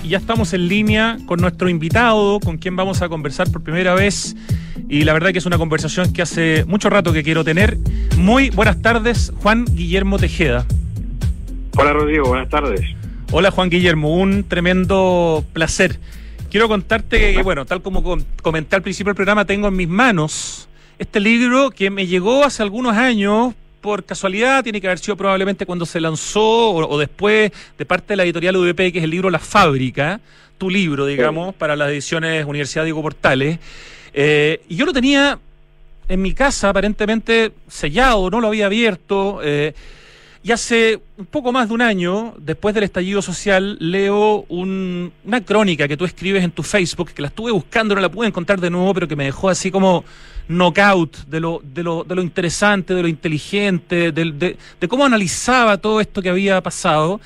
y ya estamos en línea con nuestro invitado, con quien vamos a conversar por primera vez. Y la verdad que es una conversación que hace mucho rato que quiero tener. Muy buenas tardes, Juan Guillermo Tejeda. Hola Rodrigo, buenas tardes. Hola Juan Guillermo, un tremendo placer. Quiero contarte que, bueno, tal como comenté al principio del programa, tengo en mis manos este libro que me llegó hace algunos años, por casualidad, tiene que haber sido probablemente cuando se lanzó o después, de parte de la editorial UDP, que es el libro La Fábrica, tu libro, digamos, para las ediciones Universidad Diego Portales. Y yo lo tenía en mi casa, aparentemente sellado, no lo había abierto, y hace un poco más de un año, después del estallido social, leo una crónica que tú escribes en tu Facebook, que la estuve buscando, no la pude encontrar de nuevo, pero que me dejó así como knockout de lo interesante, de lo inteligente, de cómo analizaba todo esto que había pasado.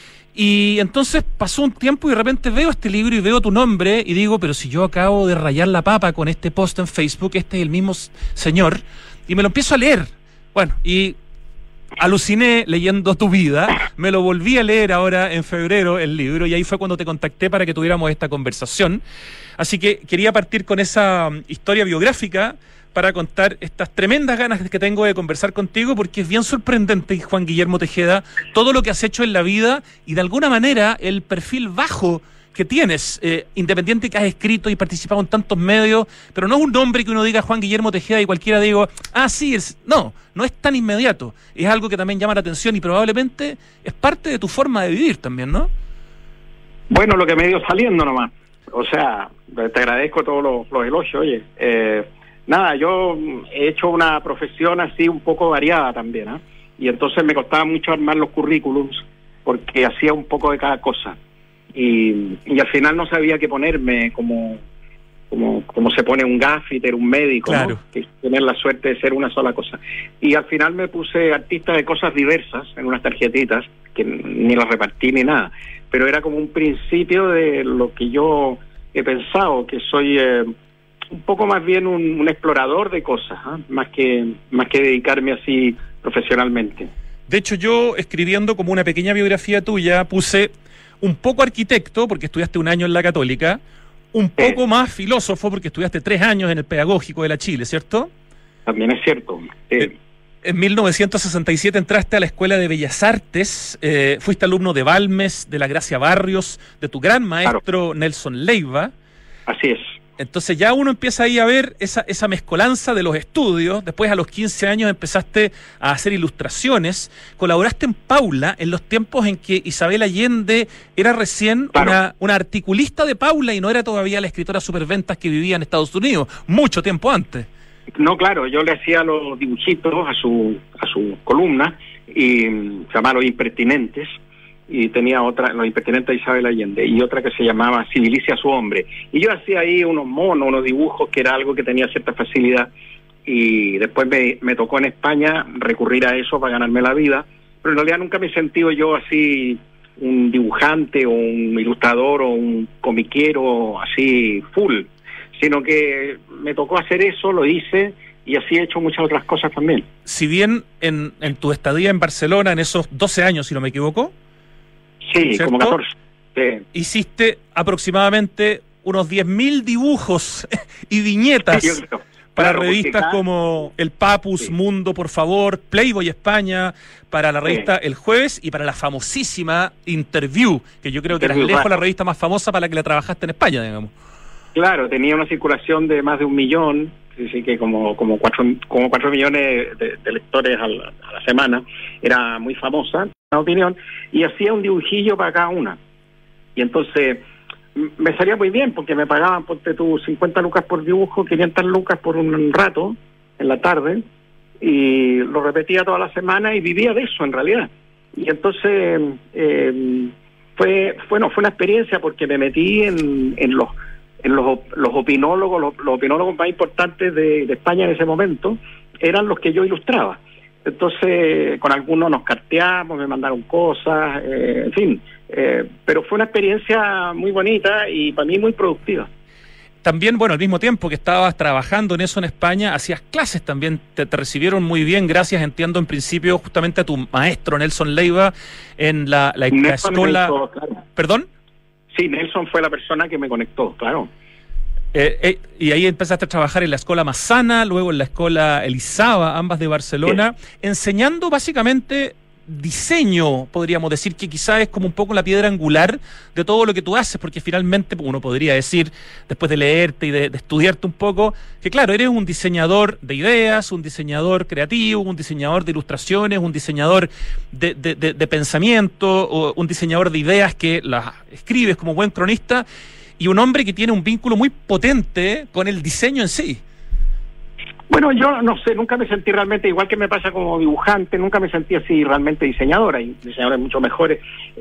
Y entonces pasó un tiempo y de repente veo este libro y veo tu nombre y digo, pero si yo acabo de rayar la papa con este post en Facebook, este es el mismo señor, y me lo empiezo a leer. Bueno, y aluciné leyendo tu vida, me lo volví a leer ahora en febrero el libro y ahí fue cuando te contacté para que tuviéramos esta conversación. Así que quería partir con esa historia biográfica para contar estas tremendas ganas que tengo de conversar contigo, porque es bien sorprendente, Juan Guillermo Tejeda, todo lo que has hecho en la vida y de alguna manera el perfil bajo que tienes, independiente que has escrito y participado en tantos medios, pero no es un nombre que uno diga Juan Guillermo Tejeda y cualquiera diga, sí, no es tan inmediato, es algo que también llama la atención y probablemente es parte de tu forma de vivir también, ¿no? Bueno, lo que me ha ido saliendo nomás, o sea, te agradezco todos los elogios, oye, nada, yo he hecho una profesión así un poco variada también, y entonces me costaba mucho armar los currículums porque hacía un poco de cada cosa. Y al final no sabía qué ponerme como se pone un gaffiter, un médico, claro, ¿no? Que tener la suerte de ser una sola cosa. Y al final me puse artista de cosas diversas en unas tarjetitas que ni las repartí ni nada, pero era como un principio de lo que yo he pensado, que soy un poco más bien un explorador de cosas, más que dedicarme así profesionalmente. De hecho, yo escribiendo como una pequeña biografía tuya puse un poco arquitecto, porque estudiaste un año en la Católica, un poco más filósofo, porque estudiaste 3 años en el Pedagógico de la Chile, ¿cierto? También es cierto. En 1967 entraste a la Escuela de Bellas Artes, fuiste alumno de Balmes, de la Gracia Barrios, de tu gran maestro, claro, Nelson Leiva. Así es. Entonces ya uno empieza ahí a ver esa mezcolanza de los estudios. Después a los 15 años empezaste a hacer ilustraciones. Colaboraste en Paula en los tiempos en que Isabel Allende era recién, claro, una articulista de Paula y no era todavía la escritora superventas que vivía en Estados Unidos, mucho tiempo antes. No, claro, yo le hacía los dibujitos a su columna y se llamaba Los Impertinentes. Y tenía otra, Los Impertinentes de Isabel Allende, y otra que se llamaba Civilicia a su hombre. Y yo hacía ahí unos monos, unos dibujos, que era algo que tenía cierta facilidad, y después me tocó en España recurrir a eso para ganarme la vida, pero en realidad nunca me he sentido yo así un dibujante o un ilustrador o un comiquero así full, sino que me tocó hacer eso, lo hice, y así he hecho muchas otras cosas también. Si bien en tu estadía en Barcelona, en esos 12 años, si no me equivoco, sí, ¿cierto? Como 14. Sí. Hiciste aproximadamente unos 10.000 dibujos y viñetas, sí, para revistas como El Papus, sí, Mundo, por favor, Playboy España, para la revista, sí, El Jueves, y para la famosísima Interview, que yo creo que era lejos la revista más famosa para la que la trabajaste en España, digamos. Claro, tenía una circulación de más de 1 millón, sí, que como 4 millones de lectores a la semana, era muy famosa, una opinión, y hacía un dibujillo para cada una. Y entonces me salía muy bien, porque me pagaban, ponte tú, 50 lucas por dibujo, 500 lucas por un rato, en la tarde, y lo repetía toda la semana y vivía de eso, en realidad. Y entonces fue una experiencia, porque me metí en los opinólogos, los opinólogos más importantes de España en ese momento, eran los que yo ilustraba. Entonces, con algunos nos carteamos, me mandaron cosas, en fin. Pero fue una experiencia muy bonita y para mí muy productiva. También, bueno, al mismo tiempo que estabas trabajando en eso en España, hacías clases también, te recibieron muy bien, gracias, entiendo, en principio, justamente a tu maestro Nelson Leiva en la escuela... Claro. ¿Perdón? Sí, Nelson fue la persona que me conectó, claro. Y ahí empezaste a trabajar en la Escuela Massana, luego en la Escuela Elisava, ambas de Barcelona, enseñando básicamente diseño, podríamos decir, que quizás es como un poco la piedra angular de todo lo que tú haces, porque finalmente uno podría decir, después de leerte y de estudiarte un poco, que claro, eres un diseñador de ideas, un diseñador creativo, un diseñador de ilustraciones, un diseñador de pensamiento, o un diseñador de ideas que las escribes como buen cronista, y un hombre que tiene un vínculo muy potente con el diseño en sí. Bueno, yo no sé, nunca me sentí realmente, igual que me pasa como dibujante, nunca me sentí así realmente diseñador, hay diseñadores mucho mejores,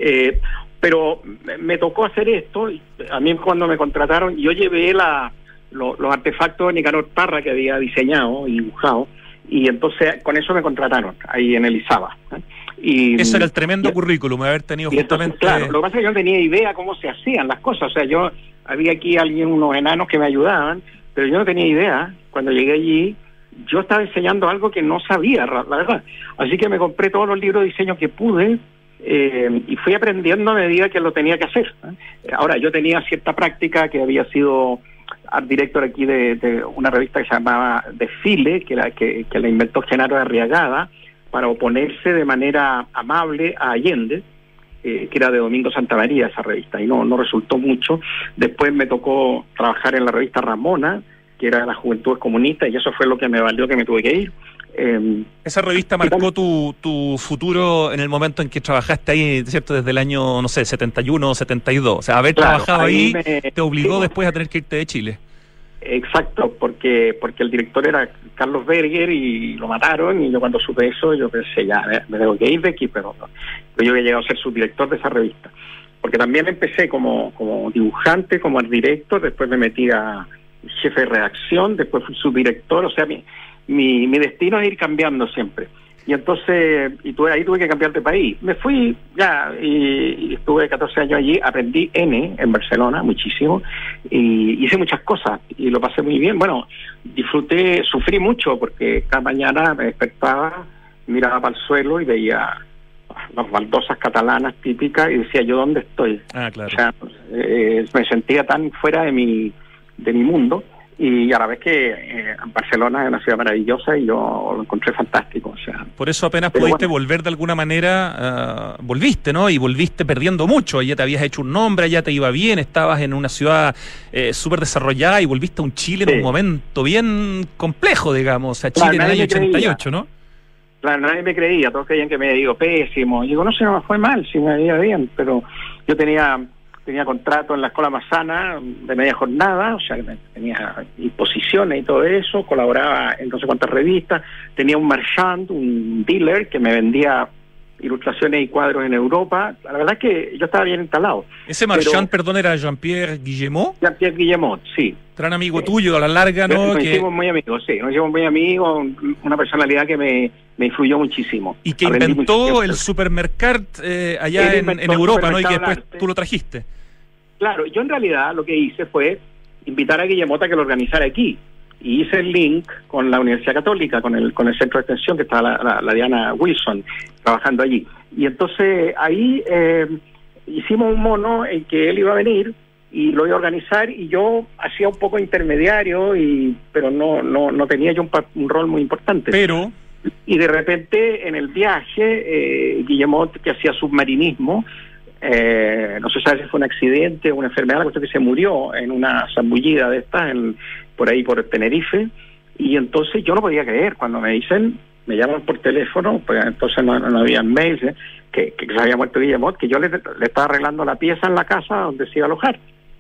pero me tocó hacer esto. A mí cuando me contrataron, yo llevé los artefactos de Nicanor Parra que había diseñado y dibujado, y entonces con eso me contrataron ahí en el ISABA. Y eso era el tremendo currículum, haber tenido justamente... Entonces, claro, lo que pasa es que yo no tenía idea cómo se hacían las cosas, o sea, yo había aquí unos enanos que me ayudaban, pero yo no tenía idea. Cuando llegué allí, yo estaba enseñando algo que no sabía, la verdad. Así que me compré todos los libros de diseño que pude y fui aprendiendo a medida que lo tenía que hacer. Ahora, yo tenía cierta práctica, que había sido art director aquí de una revista que se llamaba Desfile, que la inventó Genaro Arriagada, para oponerse de manera amable a Allende, que era de Domingo Santamaría esa revista, y no resultó mucho. Después me tocó trabajar en la revista Ramona, que era la Juventud Comunista, y eso fue lo que me valió que me tuve que ir. Esa revista marcó tu futuro en el momento en que trabajaste ahí, ¿cierto? Desde el año, no sé, 71 o 72. O sea, haber trabajado ahí te obligó después a tener que irte de Chile. Exacto, porque el director era Carlos Berger y lo mataron, y yo cuando supe eso, yo pensé, ya, me tengo que ir de aquí, pero yo había llegado a ser subdirector de esa revista. Porque también empecé como dibujante, como art director, después me metí a jefe de redacción, después fui subdirector, o sea, mi destino es ir cambiando siempre. Y entonces, ahí tuve que cambiar de país. Me fui ya y estuve 14 años allí, aprendí en Barcelona muchísimo, y hice muchas cosas y lo pasé muy bien. Bueno, disfruté, sufrí mucho porque cada mañana me despertaba, miraba para el suelo y veía las baldosas catalanas típicas y decía, ¿yo dónde estoy? Claro. O sea, me sentía tan fuera de mi mundo. Y a la vez que Barcelona es una ciudad maravillosa y yo lo encontré fantástico. O sea, por eso apenas pudiste volver de alguna manera, volviste, ¿no? Y volviste perdiendo mucho. Ya te habías hecho un nombre, ya te iba bien, estabas en una ciudad súper desarrollada y volviste a un Chile en un momento bien complejo, digamos. O sea, Chile en el año 88, ¿no? Claro, nadie me creía, todos creían que me había ido pésimo. Y digo, no sé, no me fue mal, sí me había bien, pero yo tenía contrato en la Escuela Massana de media jornada, o sea, tenía imposiciones y todo eso, colaboraba en no sé cuántas revistas, tenía un marchand, un dealer que me vendía ilustraciones y cuadros en Europa. La verdad es que yo estaba bien instalado. Ese marchand, perdón, era Jean-Pierre Guillemot. Jean-Pierre Guillemot, sí. Gran amigo tuyo a la larga, ¿no? Nos hicimos muy amigos, sí, nos hicimos muy amigos, una personalidad que me influyó muchísimo. Y que inventó el supermercado allá en Europa, ¿no? Y que después tú lo trajiste. Claro, yo en realidad lo que hice fue invitar a Guillemot a que lo organizara aquí. Y hice el link con la Universidad Católica, con el centro de extensión que estaba la Diana Wilson trabajando allí. Y entonces ahí hicimos un mono en que él iba a venir y lo iba a organizar, y yo hacía un poco intermediario, pero no tenía yo un rol muy importante. Y de repente en el viaje, Guillemot, que hacía submarinismo, no se sabe si fue un accidente o una enfermedad, la cuestión que se murió en una zambullida de estas por ahí por Tenerife, y entonces yo no podía creer cuando me llaman por teléfono, pues entonces no había mails, que se había muerto Guillemot, que yo le estaba arreglando la pieza en la casa donde se iba a alojar.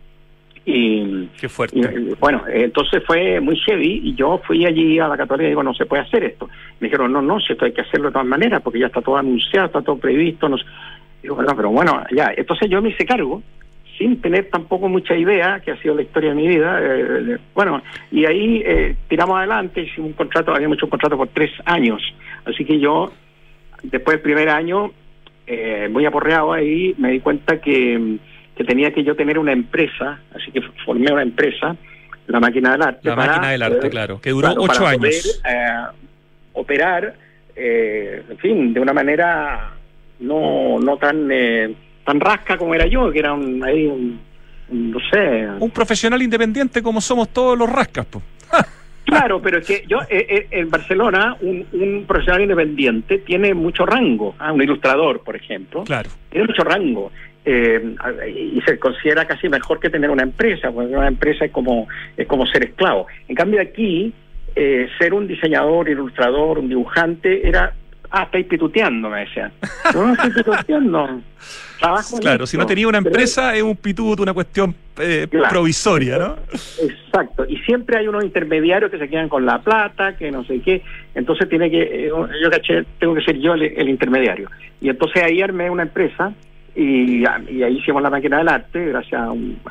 Y qué fuerte. Y, bueno, entonces fue muy heavy, y yo fui allí a la Católica y digo, no se puede hacer esto. Me dijeron, no, si esto hay que hacerlo de todas maneras, porque ya está todo anunciado, está todo previsto, no sé. Digo, pero bueno, ya. Entonces yo me hice cargo, sin tener tampoco mucha idea, que ha sido la historia de mi vida. Bueno, y ahí tiramos adelante, hicimos un contrato, habíamos hecho un contrato por 3 años. Así que yo, después del primer año, muy aporreado ahí, me di cuenta que tenía que yo tener una empresa, así que formé una empresa, La Máquina del Arte. La Máquina del Arte, claro, que duró 8 años. Poder, operar, en fin, de una manera no tan rasca como era yo, que era un no sé. Un profesional independiente como somos todos los rascas, po. Claro, pero es que yo en Barcelona un profesional independiente tiene mucho rango. Un ilustrador, por ejemplo, Claro. tiene mucho rango. Y se considera casi mejor que tener una empresa, porque una empresa es como ser esclavo. En cambio aquí, ser un diseñador, ilustrador, un dibujante, era, estáis pituteando, me decían. No, estoy pituteando. Trabajo Claro, si no tenía una empresa, es un pituto, una cuestión provisoria, ¿no? Exacto, y siempre hay unos intermediarios que se quedan con la plata, que no sé qué, entonces yo caché, tengo que ser yo el intermediario. Y entonces ahí armé una empresa, y ahí hicimos la máquina del arte, gracias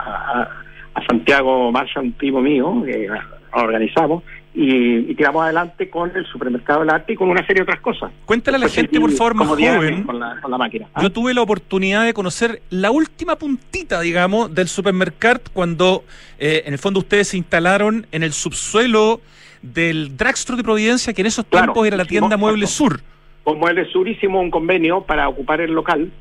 a Santiago Marcha, un primo mío, que organizamos, y tiramos adelante con el supermercado del arte y con una serie de otras cosas. Cuéntale a la gente, por favor, más joven. Con la máquina. Yo tuve la oportunidad de conocer la última puntita, digamos, del supermercado cuando, en el fondo, ustedes se instalaron en el subsuelo del Drugstore de Providencia, que en esos tiempos era la tienda Mueble Sur. Con Mueble Sur hicimos un convenio para ocupar el local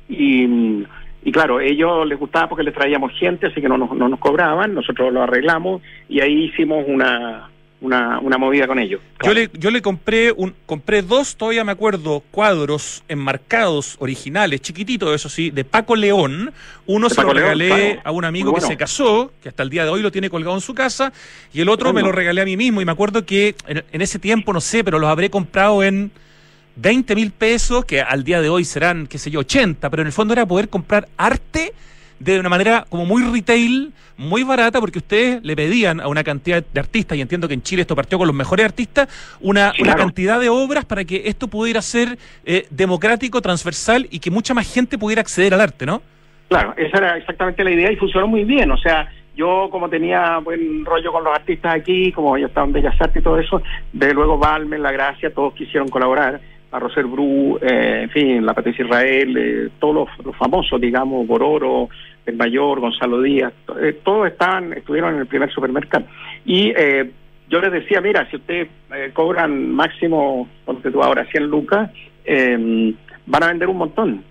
y claro, ellos les gustaba porque les traíamos gente, así que no nos cobraban, nosotros lo arreglamos y ahí hicimos una movida con ellos. Claro. Yo le compré dos, todavía me acuerdo, cuadros enmarcados, originales, chiquititos, eso sí, de Paco León. Uno se lo regalé a un amigo que se casó, que hasta el día de hoy lo tiene colgado en su casa, y el otro me lo regalé a mí mismo, y me acuerdo que en ese tiempo, no sé, pero los habré comprado en 20,000 pesos, que al día de hoy serán, qué sé yo, 80, pero en el fondo era poder comprar arte de una manera como muy retail, muy barata, porque ustedes le pedían a una cantidad de artistas, y entiendo que en Chile esto partió con los mejores artistas, una cantidad de obras para que esto pudiera ser democrático, transversal, y que mucha más gente pudiera acceder al arte, ¿no? Claro, esa era exactamente la idea y funcionó muy bien. O sea, yo como tenía buen rollo con los artistas aquí, como ya estaba en Bellas Artes y todo eso, de luego Balmes, La Gracia, todos quisieron colaborar, a Roser Bru, en fin, la Patricia Israel, todos los famosos, digamos, Bororo, El Mayor, Gonzalo Díaz, todos estuvieron en el primer supermercado. Y yo les decía, mira, si ustedes cobran máximo, ponte tú ahora, 100 lucas, van a vender un montón.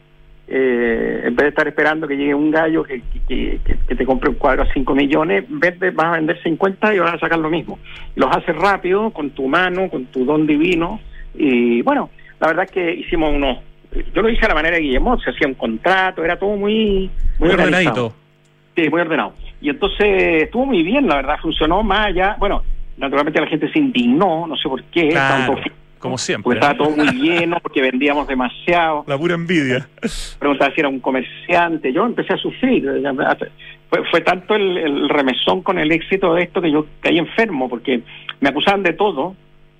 En vez de estar esperando que llegue un gallo que te compre un cuadro a 5 millones, vas a vender 50 y vas a sacar lo mismo. Y los haces rápido, con tu mano, con tu don divino. Y bueno, la verdad es que hicimos yo lo hice a la manera de Guillemot, se hacía un contrato, era todo muy ordenadito. Sí, muy ordenado. Y entonces estuvo muy bien, la verdad, funcionó más allá. Bueno, naturalmente la gente se indignó, no sé por qué. Claro, como siempre. Porque estaba todo muy lleno, porque vendíamos demasiado. La pura envidia. Preguntaba si era un comerciante. Yo empecé a sufrir. Fue tanto el remesón con el éxito de esto que yo caí enfermo, porque me acusaban de todo.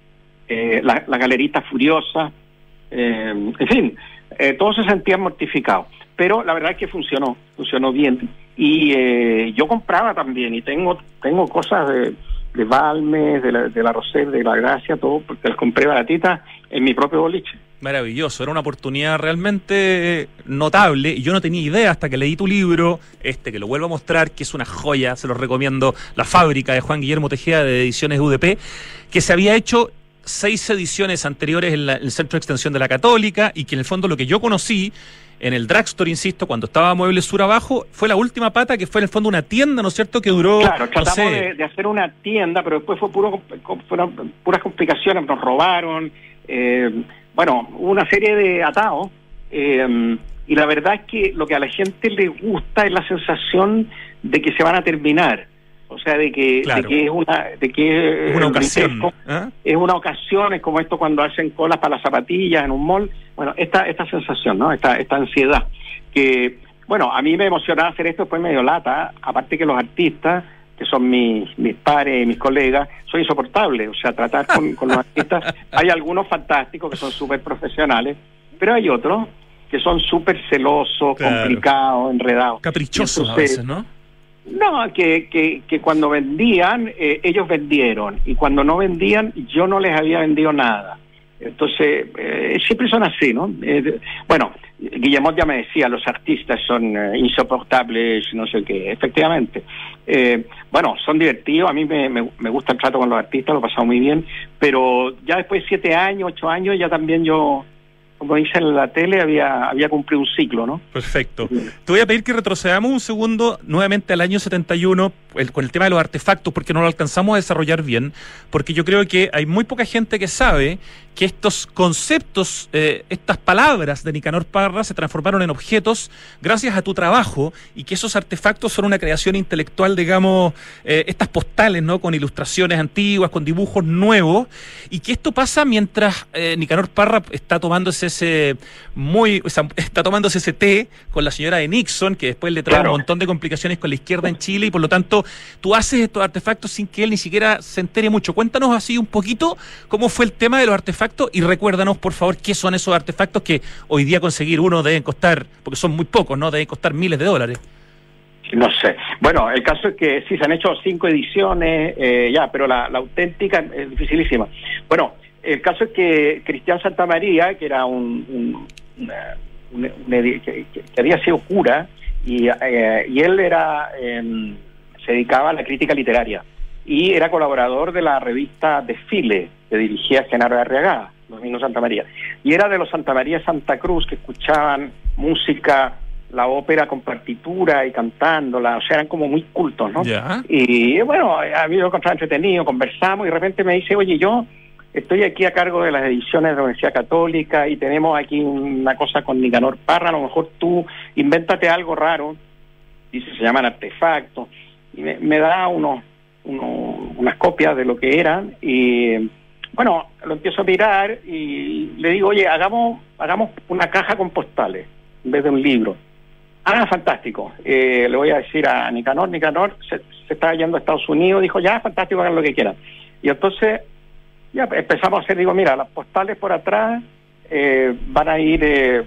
La galerista furiosa, en fin, todos se sentían mortificados, pero la verdad es que funcionó bien, y yo compraba también, y tengo cosas de Balmes, de la Roser, de La Gracia, todo, porque las compré baratitas en mi propio boliche. Maravilloso, era una oportunidad realmente notable, y yo no tenía idea hasta que leí tu libro, que lo vuelvo a mostrar, que es una joya, se lo recomiendo, La Fábrica, de Juan Guillermo Tejeda, de Ediciones UDP, que se había hecho 6 ediciones anteriores en el Centro de Extensión de la Católica, y que en el fondo lo que yo conocí en el Drugstore, insisto, cuando estaba Mueble Sur abajo, fue la última pata, que fue en el fondo una tienda, ¿no es cierto?, que duró, claro, tratamos de hacer una tienda, pero después fueron puras complicaciones, nos robaron, bueno, hubo una serie de atados, y la verdad es que lo que a la gente le gusta es la sensación de que se van a terminar. O sea, de que es una ocasión. Es una ocasión, es como esto cuando hacen colas para las zapatillas en un mall. Bueno, esta sensación, ¿no? Esta ansiedad. Que, bueno, a mí me emocionaba hacer esto, después me dio lata. Aparte que los artistas, que son mis pares y mis colegas, son insoportables. O sea, tratar con los artistas. Hay algunos fantásticos que son súper profesionales, pero hay otros que son súper celosos, complicados, enredados. Caprichosos a veces, ¿no? No, que cuando vendían, ellos vendieron, y cuando no vendían, yo no les había vendido nada. Entonces, siempre son así, ¿no? Bueno, Guillemot ya me decía, los artistas son insoportables, no sé qué, efectivamente. Bueno, son divertidos, a mí me gusta el trato con los artistas, lo he pasado muy bien, pero ya después de 7 años, 8 años, ya también yo como dicen en la tele, había cumplido un ciclo, ¿no? Perfecto. Te voy a pedir que retrocedamos un segundo nuevamente al año 71 con el tema de los artefactos, porque no lo alcanzamos a desarrollar bien, porque yo creo que hay muy poca gente que sabe que estos conceptos, estas palabras de Nicanor Parra se transformaron en objetos gracias a tu trabajo, y que esos artefactos son una creación intelectual, digamos, estas postales, ¿no? Con ilustraciones antiguas, con dibujos nuevos, y que esto pasa mientras Nicanor Parra está tomándose ese té con la señora de Nixon, que después le trae un montón de complicaciones con la izquierda en Chile, y por lo tanto tú haces estos artefactos sin que él ni siquiera se entere mucho. Cuéntanos así un poquito cómo fue el tema de los artefactos, y recuérdanos por favor qué son esos artefactos que hoy día conseguir uno deben costar, porque son muy pocos, ¿no? Deben costar miles de dólares. No sé. Bueno, el caso es que sí, se han hecho 5 ediciones, pero la auténtica es dificilísima. Bueno, el caso es que Cristian Santamaría, que era que había sido cura, y él se dedicaba a la crítica literaria, y era colaborador de la revista Desfile, que dirigía Genaro Arriagada, Domingo Santamaría, y era de los Santamaría Santa Cruz, que escuchaban música, la ópera con partitura y cantándola, o sea, eran como muy cultos, ¿no? Yeah. Y bueno, a mí lo encontraba entretenido, conversamos, y de repente me dice, oye, yo estoy aquí a cargo de las ediciones de la Universidad Católica, y tenemos aquí una cosa con Nicanor Parra, a lo mejor tú invéntate algo raro, dice, se llaman artefactos, y me da unas copias de lo que eran, y bueno, lo empiezo a mirar, y le digo, oye, hagamos una caja con postales, en vez de un libro. Ah, fantástico. Le voy a decir a Nicanor se estaba yendo a Estados Unidos, dijo, ya, fantástico, hagan lo que quieran. Y entonces ya empezamos a hacer, digo, mira, las postales por atrás van a ir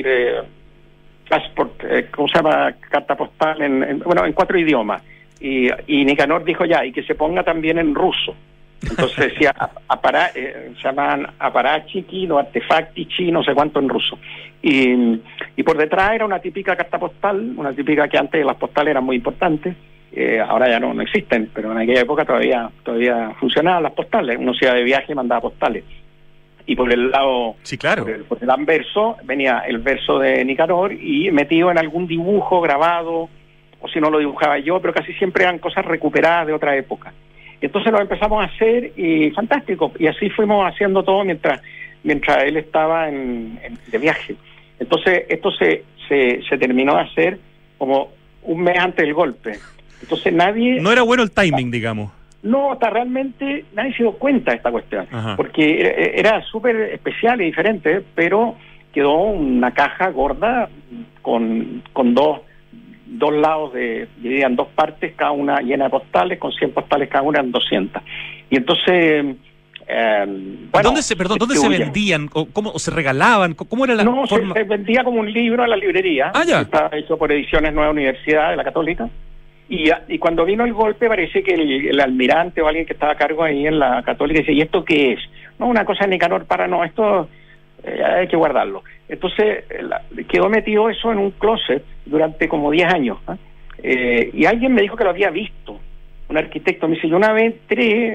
¿cómo se llama? Carta postal en 4 idiomas. Y Nicanor dijo ya, y que se ponga también en ruso. Entonces decía, se llaman aparachiki, no artefactichi, no sé cuánto en ruso. Y por detrás era una típica carta postal, una típica que antes las postales eran muy importantes, ahora ya no existen, pero en aquella época todavía funcionaban las postales. Uno se iba de viaje y mandaba postales. Y por el lado, sí, claro, por el anverso, venía el verso de Nicanor y metido en algún dibujo grabado, o si no lo dibujaba yo, pero casi siempre eran cosas recuperadas de otra época. Y entonces lo empezamos a hacer, y fantástico, y así fuimos haciendo todo mientras él estaba de viaje. Entonces esto se terminó de hacer como un mes antes del golpe. Entonces no era bueno el timing, digamos. No, realmente nadie se dio cuenta de esta cuestión. Ajá. Porque era súper especial y diferente, pero quedó una caja gorda con dos lados dividida en 2 partes, cada una llena de postales, con 100 postales cada una, en 200. Y entonces, ¿dónde se vendían? ¿O se regalaban? ¿Cómo era la forma? Se vendía como un libro en la librería. Ah, ya. Estaba hecho por Ediciones Nueva Universidad de la Católica. Y cuando vino el golpe, parece que el almirante o alguien que estaba a cargo ahí en la Católica dice, ¿y esto qué es? No, una cosa de Nicanor Parra, no, esto hay que guardarlo. Entonces quedó metido eso en un closet durante como 10 años. Y alguien me dijo que lo había visto, un arquitecto. Me dice, yo una vez entré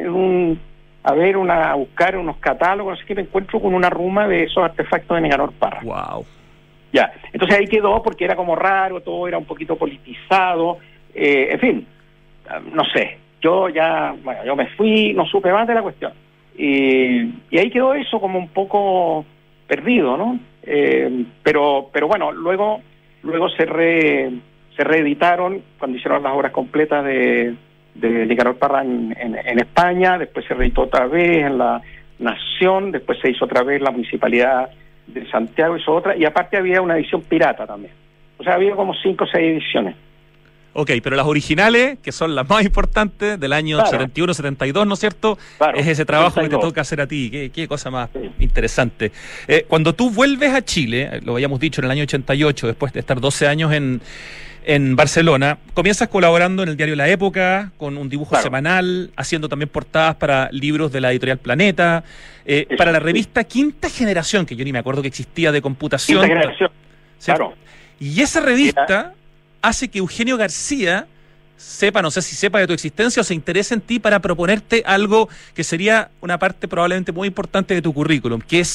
a buscar unos catálogos, así que me encuentro con una ruma de esos artefactos de Nicanor Parra. Wow. Ya, entonces ahí quedó, porque era como raro, todo era un poquito politizado. En fin, no sé, yo me fui, no supe más de la cuestión. Y ahí quedó eso como un poco perdido, ¿no? Pero bueno, luego se reeditaron cuando hicieron las obras completas de Nicanor Parra en España, después se reeditó otra vez en La Nación, después se hizo otra vez la Municipalidad de Santiago, hizo otra, y aparte había una edición pirata también. O sea, había como 5 o 6 ediciones. Ok, pero las originales, que son las más importantes, del año 71, 72, ¿no es cierto? Claro, es ese trabajo 72. Que te toca hacer a ti. Qué cosa más interesante. Cuando tú vuelves a Chile, lo habíamos dicho en el año 88, después de estar 12 años en Barcelona, comienzas colaborando en el diario La Época, con un dibujo semanal, haciendo también portadas para libros de la editorial Planeta, para la revista Quinta Generación, que yo ni me acuerdo que existía, de computación. Quinta Generación, ¿cierto? Claro. Y esa revista hace que Eugenio García no sé si sepa de tu existencia o se interese en ti, para proponerte algo que sería una parte probablemente muy importante de tu currículum, que es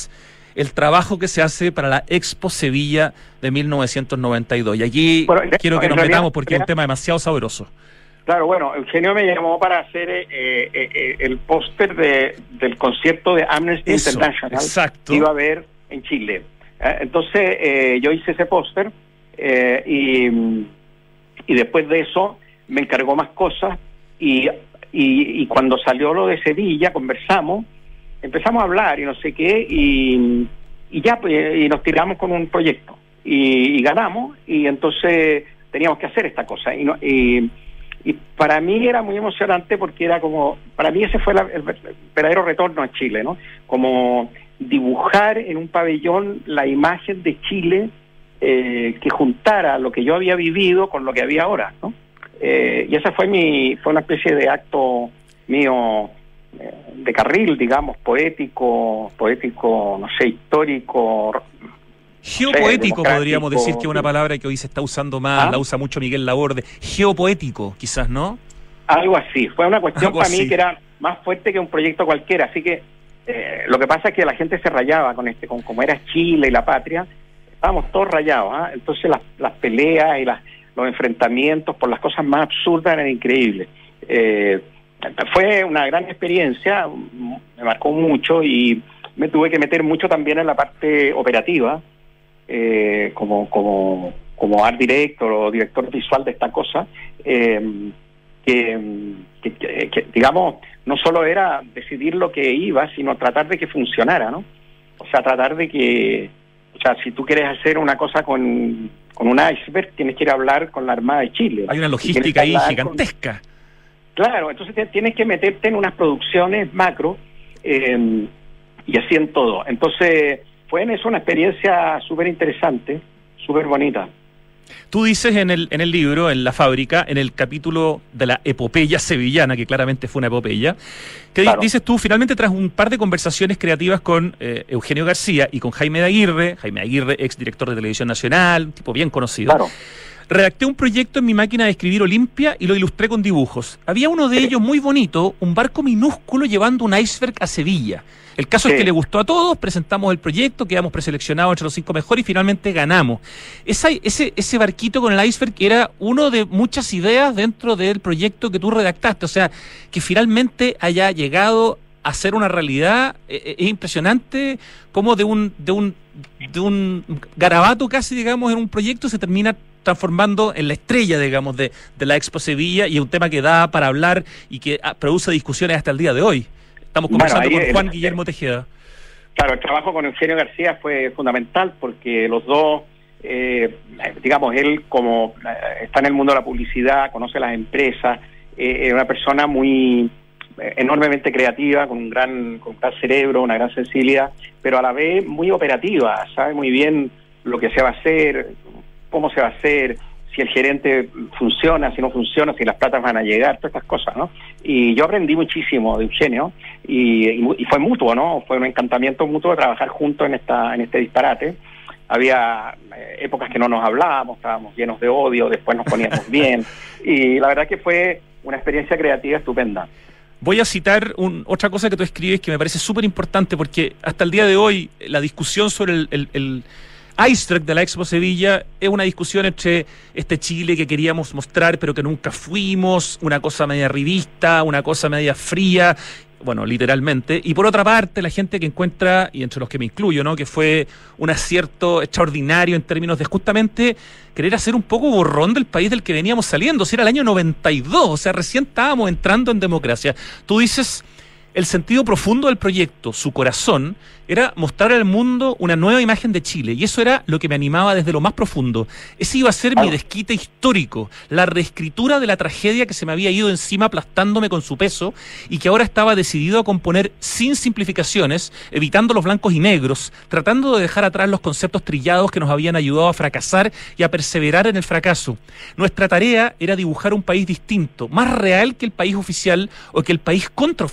el trabajo que se hace para la Expo Sevilla de 1992. Y allí quiero que nos metamos porque es un tema demasiado sabroso. Claro, bueno, Eugenio me llamó para hacer el póster del concierto de Amnesty International que iba a haber en Chile. Entonces yo hice ese póster y después de eso me encargó más cosas y cuando salió lo de Sevilla conversamos, empezamos a hablar y no sé qué y ya pues, y nos tiramos con un proyecto y ganamos y entonces teníamos que hacer esta cosa y para mí era muy emocionante porque era como, para mí ese fue el verdadero retorno a Chile, ¿no? Como dibujar en un pabellón la imagen de Chile que juntara lo que yo había vivido con lo que había ahora, ¿no? Y esa fue una especie de acto mío de carril, digamos, poético, no sé, histórico. Geopoético, podríamos decir que es una palabra que hoy se está usando más, la usa mucho Miguel Laborde. Geopoético, quizás, ¿no? Algo así. Fue una cuestión para mí que era más fuerte que un proyecto cualquiera. Así que lo que pasa es que la gente se rayaba con como era Chile y la patria. Estábamos todos rayados, ¿eh? Entonces las peleas y los enfrentamientos por las cosas más absurdas eran increíbles. Fue una gran experiencia, me marcó mucho y me tuve que meter mucho también en la parte operativa. Como art director o director visual de esta cosa, que digamos, no solo era decidir lo que iba, sino tratar de que funcionara, ¿no? O sea, tratar de que, o sea, si tú quieres hacer una cosa con un iceberg, tienes que ir a hablar con la Armada de Chile. Hay una logística ahí gigantesca. Claro, entonces tienes que meterte en unas producciones macro y así en todo. Entonces fue en eso una experiencia súper interesante, súper bonita. Tú dices en el libro, en La Fábrica, en el capítulo de la epopeya sevillana, que claramente fue una epopeya, que dices tú, finalmente tras un par de conversaciones creativas con Eugenio García y con Jaime Aguirre, ex director de Televisión Nacional, un tipo bien conocido, redacté un proyecto en mi máquina de escribir Olimpia y lo ilustré con dibujos. Había uno de ellos muy bonito, un barco minúsculo llevando un iceberg a Sevilla. El caso es que le gustó a todos, presentamos el proyecto, quedamos preseleccionados entre los 5 mejores y finalmente ganamos. Ese barquito con el iceberg era uno de muchas ideas dentro del proyecto que tú redactaste. O sea, que finalmente haya llegado a ser una realidad, es impresionante cómo de un garabato casi, digamos, en un proyecto se termina transformando en la estrella, digamos, de la Expo Sevilla, y es un tema que da para hablar y que produce discusiones hasta el día de hoy. Estamos conversando con Juan Guillermo Tejeda. Claro, el trabajo con Eugenio García fue fundamental porque los dos, digamos, él como está en el mundo de la publicidad, conoce las empresas, es una persona muy enormemente creativa, con un gran cerebro, una gran sensibilidad, pero a la vez muy operativa, sabe muy bien lo que se va a hacer, cómo se va a hacer, si el gerente funciona, si no funciona, si las platas van a llegar, todas estas cosas, ¿no? Y yo aprendí muchísimo de Eugenio y fue mutuo, ¿no? Fue un encantamiento mutuo de trabajar juntos en este disparate. Había épocas que no nos hablábamos, estábamos llenos de odio, después nos poníamos bien y la verdad que fue una experiencia creativa estupenda. Voy a citar otra cosa que tú escribes que me parece súper importante porque hasta el día de hoy la discusión sobre el iceberg de la Expo Sevilla es una discusión entre este Chile que queríamos mostrar pero que nunca fuimos, una cosa media revista, una cosa media fría, bueno, literalmente, y por otra parte la gente que encuentra, y entre los que me incluyo, ¿no?, que fue un acierto extraordinario en términos de justamente querer hacer un poco borrón del país del que veníamos saliendo. Si era el año 92, o sea, recién estábamos entrando en democracia. Tú dices, el sentido profundo del proyecto, su corazón, era mostrar al mundo una nueva imagen de Chile, y eso era lo que me animaba desde lo más profundo. Ese iba a ser mi desquite histórico, la reescritura de la tragedia que se me había ido encima aplastándome con su peso y que ahora estaba decidido a componer sin simplificaciones, evitando los blancos y negros, tratando de dejar atrás los conceptos trillados que nos habían ayudado a fracasar y a perseverar en el fracaso. Nuestra tarea era dibujar un país distinto, más real que el país oficial o que el país contraoficial,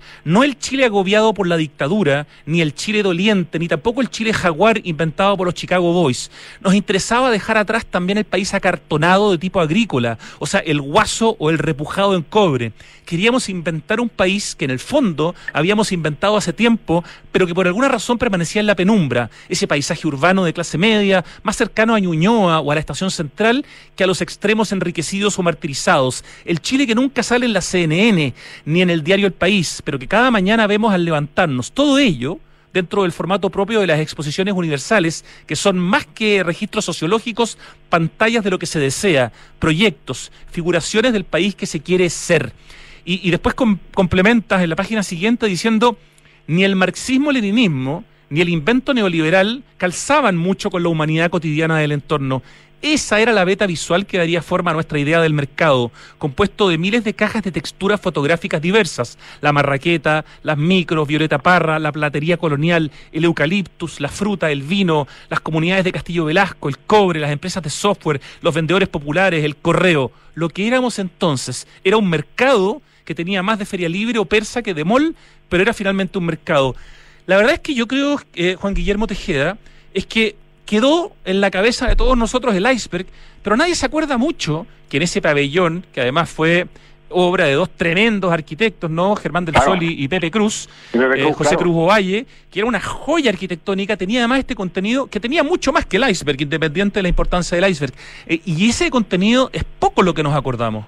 No el Chile agobiado por la dictadura, ni el Chile doliente, ni tampoco el Chile jaguar inventado por los Chicago Boys. Nos interesaba dejar atrás también el país acartonado de tipo agrícola, o sea, el guaso o el repujado en cobre. Queríamos inventar un país que en el fondo habíamos inventado hace tiempo, pero que por alguna razón permanecía en la penumbra, ese paisaje urbano de clase media, más cercano a Ñuñoa o a la Estación Central que a los extremos enriquecidos o martirizados. El Chile que nunca sale en la CNN ni en el diario El País, pero que cada mañana vemos al levantarnos. Todo ello dentro del formato propio de las exposiciones universales, que son más que registros sociológicos, pantallas de lo que se desea, proyectos, figuraciones del país que se quiere ser. Y después complementas en la página siguiente diciendo: ni el marxismo-leninismo ni el invento neoliberal calzaban mucho con la humanidad cotidiana del entorno. Esa era la beta visual que daría forma a nuestra idea del mercado, compuesto de miles de cajas de texturas fotográficas diversas: la marraqueta, las micros, Violeta Parra, la platería colonial, el eucaliptus, la fruta, el vino, las comunidades de Castillo Velasco, el cobre, las empresas de software, los vendedores populares, el correo. Lo que éramos entonces era un mercado que tenía más de feria libre o persa que de mall, pero era finalmente un mercado. La verdad es que yo creo, Juan Guillermo Tejeda, es que quedó en la cabeza de todos nosotros el iceberg, pero nadie se acuerda mucho que en ese pabellón, que además fue obra de dos tremendos arquitectos, ¿no? Germán del Sol y Pepe Cruz, José Cruz Ovalle, que era una joya arquitectónica, tenía además este contenido que tenía mucho más que el iceberg, independiente de la importancia del iceberg. Y ese contenido es poco lo que nos acordamos.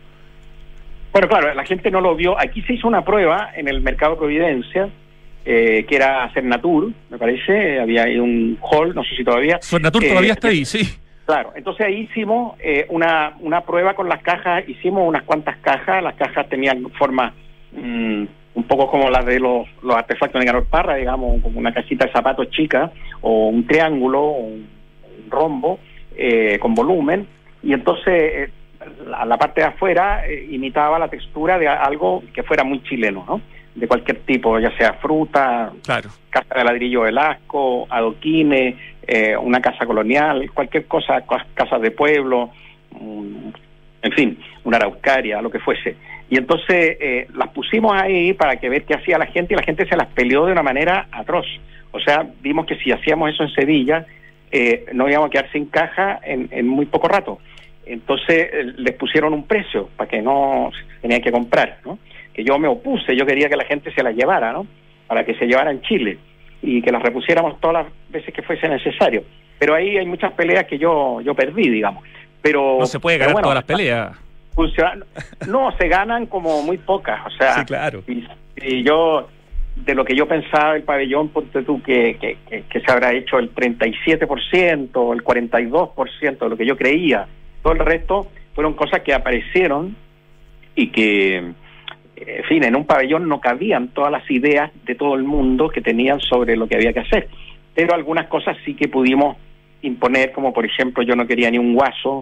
Bueno, claro, la gente no lo vio. Aquí se hizo una prueba en el Mercado Providencia, que era Cernatur, me parece, había ahí un hall, no sé si todavía. Cernatur todavía está ahí, sí. Claro, entonces ahí hicimos una prueba con las cajas, hicimos unas cuantas cajas, las cajas tenían forma un poco como las de los artefactos de Nicanor Parra, digamos, como una cajita de zapatos chica, o un triángulo, o un rombo, con volumen, y entonces la parte de afuera imitaba la textura de algo que fuera muy chileno, ¿no? De cualquier tipo, ya sea fruta, claro, casa de ladrillo Velasco, adoquines, una casa colonial, cualquier cosa, casas de pueblo, en fin, una araucaria, lo que fuese. Y entonces las pusimos ahí para que ver qué hacía la gente, y la gente se las peleó de una manera atroz. O sea, vimos que si hacíamos eso en Sevilla, no íbamos a quedar sin caja en muy poco rato. Entonces les pusieron un precio para que no tenían que comprar, ¿no? Que yo me opuse, yo quería que la gente se las llevara, ¿no? Para que se llevara en Chile y que las repusiéramos todas las veces que fuese necesario. Pero ahí hay muchas peleas que yo perdí, digamos. Pero no se puede ganar todas las peleas. No, se ganan como muy pocas, o sea. Sí, claro. Y yo, de lo que yo pensaba el pabellón, ponte tú que se habrá hecho el 37%, el 42% de lo que yo creía. Todo el resto fueron cosas que aparecieron y que, en fin, en un pabellón no cabían todas las ideas de todo el mundo que tenían sobre lo que había que hacer. Pero algunas cosas sí que pudimos imponer, como por ejemplo, yo no quería ni un guaso,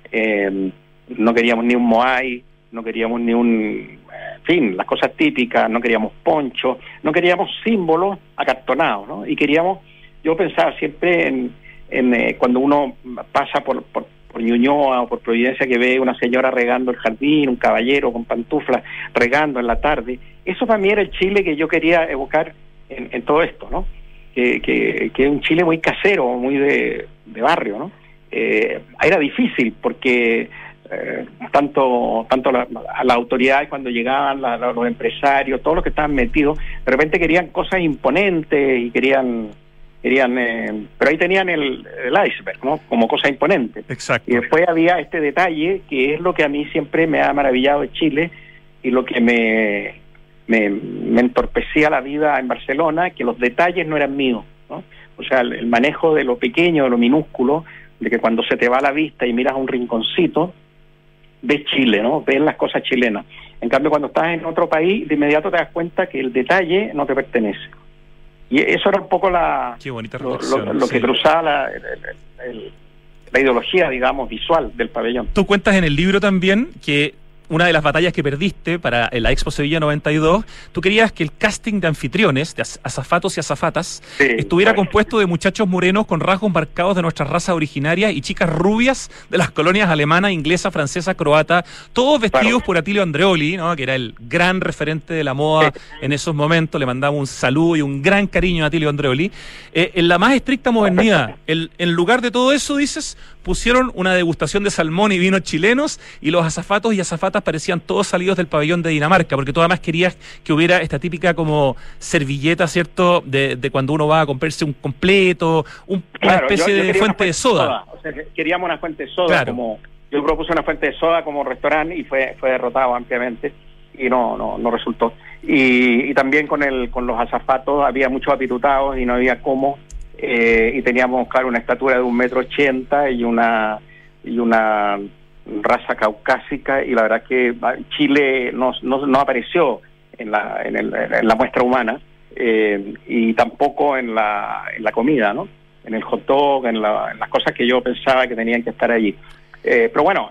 no queríamos ni un moai, no queríamos ni un... En fin, las cosas típicas, no queríamos poncho, no queríamos símbolos acartonados, ¿no? Y queríamos, yo pensaba siempre en cuando uno pasa por Ñuñoa o por Providencia, que ve una señora regando el jardín, un caballero con pantuflas regando en la tarde. Eso para mí era el Chile que yo quería evocar en todo esto, ¿no? Que es un Chile muy casero, muy de barrio, ¿no? Era difícil porque tanto a las autoridades cuando llegaban, los empresarios, todos los que estaban metidos, de repente querían cosas imponentes y querían pero ahí tenían el iceberg, ¿no? Como cosa imponente. Exacto. Y después había este detalle que es lo que a mí siempre me ha maravillado de Chile y lo que me entorpecía la vida en Barcelona, que los detalles no eran míos, ¿no? O sea, el manejo de lo pequeño, de lo minúsculo, de que cuando se te va la vista y miras a un rinconcito, ves Chile, ¿no? Ves las cosas chilenas. En cambio, cuando estás en otro país, de inmediato te das cuenta que el detalle no te pertenece. Y eso era un poco lo que cruzaba la ideología, digamos, visual del pabellón. Tú cuentas en el libro también que una de las batallas que perdiste para la Expo Sevilla 92, tú querías que el casting de anfitriones, de azafatos y azafatas, estuviera compuesto de muchachos morenos con rasgos marcados de nuestra raza originaria y chicas rubias de las colonias alemana, inglesa, francesa, croata, todos vestidos por Atilio Andreoli, ¿no? Que era el gran referente de la moda en esos momentos. Le mandamos un saludo y un gran cariño a Atilio Andreoli. En la más estricta modernidad, en lugar de todo eso, dices, pusieron una degustación de salmón y vinos chilenos, y los azafatos y azafatas parecían todos salidos del pabellón de Dinamarca, porque tú además querías que hubiera esta típica como servilleta, ¿cierto?, de cuando uno va a comprarse un completo, una especie de fuente de soda. O sea, queríamos una fuente de soda, claro. Yo propuse una fuente de soda como restaurante y fue derrotado ampliamente y no resultó. Y también con los azafatos había muchos apitutados y no había cómo. Y teníamos, claro, una estatura de 1,80 m y una raza caucásica, y la verdad que Chile no apareció en la muestra humana, y tampoco en la comida, ¿no? En el hot dog, en las cosas que yo pensaba que tenían que estar allí. Pero bueno,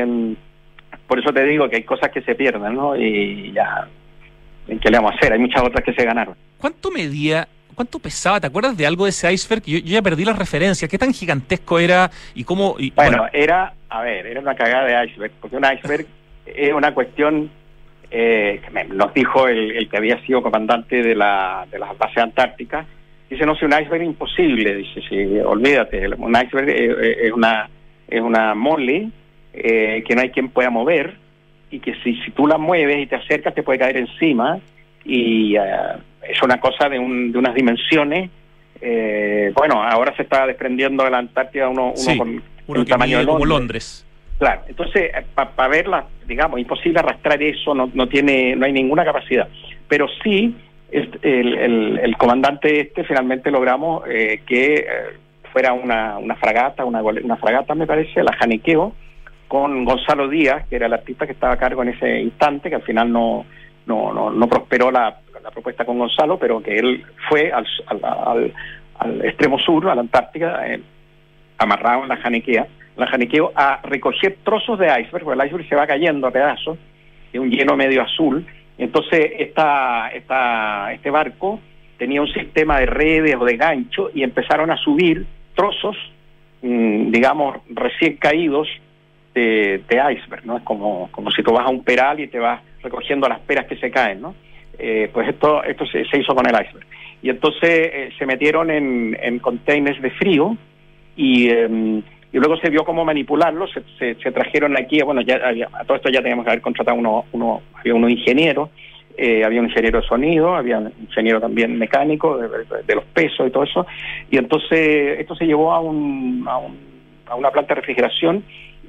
por eso te digo que hay cosas que se pierden, ¿no? Y ya, ¿qué le vamos a hacer? Hay muchas otras que se ganaron. ¿Cuánto pesaba? ¿Te acuerdas de algo de ese iceberg? Yo ya perdí las referencias. ¿Qué tan gigantesco era y cómo? Bueno, era una cagada de iceberg, porque un iceberg es una cuestión, nos dijo el que había sido comandante de las bases antárticas. Dice, no, si un iceberg es imposible. Dice, sí, olvídate, un iceberg es una mole que no hay quien pueda mover, y que si tú la mueves y te acercas te puede caer encima, y es una cosa de unas dimensiones. Bueno, ahora se está desprendiendo de la Antártida uno con el tamaño de Londres. Como Londres. Claro, entonces para verla, digamos, imposible arrastrar eso, no hay ninguna capacidad. Pero sí, el comandante finalmente logramos que fuera una fragata, una fragata me parece, la Janiqueo, con Gonzalo Díaz, que era el artista que estaba a cargo en ese instante, que al final no prosperó la propuesta con Gonzalo, pero que él fue al extremo sur, a la Antártica, amarrado en la Janiqueo, a recoger trozos de iceberg, porque el iceberg se va cayendo a pedazos, de un hielo medio azul. Entonces este barco tenía un sistema de redes o de gancho, y empezaron a subir trozos, digamos, recién caídos de iceberg, ¿no? Es como si tú vas a un peral y te vas recogiendo las peras que se caen, ¿no? Pues esto se hizo con el iceberg. Y entonces se metieron en containers de frío, y luego se vio cómo manipularlos. Se trajeron aquí, bueno, a todo esto ya teníamos que haber contratado había unos ingenieros, había un ingeniero de sonido, había un ingeniero también mecánico de los pesos y todo eso, y entonces esto se llevó a una planta de refrigeración,